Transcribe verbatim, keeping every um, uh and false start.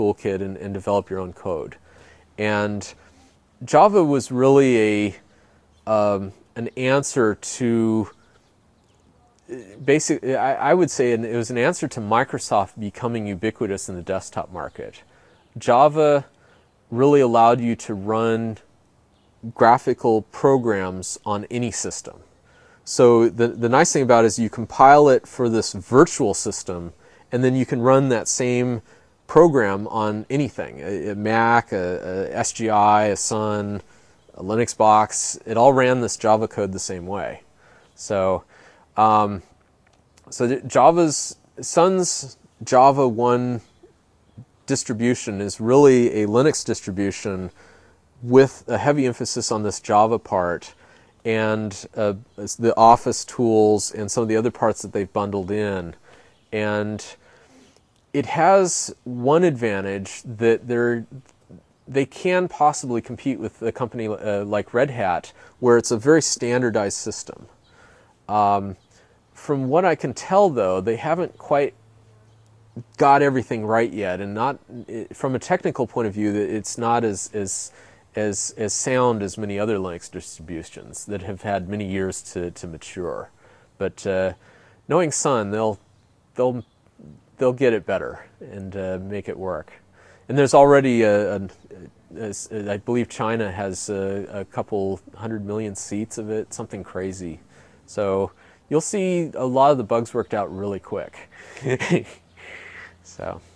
toolkit and, and develop your own code. And Java was really a um, an answer to basically, I, I would say it was an answer to Microsoft becoming ubiquitous in the desktop market. Java really allowed you to run graphical programs on any system. So the, the nice thing about it is you compile it for this virtual system, and then you can run that same program on anything, a, a Mac, a, a S G I, a Sun, a Linux box. It all ran this Java code the same way. So, um, so Java's, Sun's Java one distribution is really a Linux distribution with a heavy emphasis on this Java part, and uh, the Office tools and some of the other parts that they've bundled in. And it has one advantage, that they're, they can possibly compete with a company uh, like Red Hat, where it's a very standardized system. Um, from what I can tell, though, they haven't quite got everything right yet, and not from a technical point of view, it's not as as as as sound as many other Linux distributions that have had many years to to mature. But uh, knowing Sun, they'll they'll they'll get it better and uh, make it work. And there's already a, a, a, a I believe China has a, a couple hundred million seats of it, something crazy. So you'll see a lot of the bugs worked out really quick. So.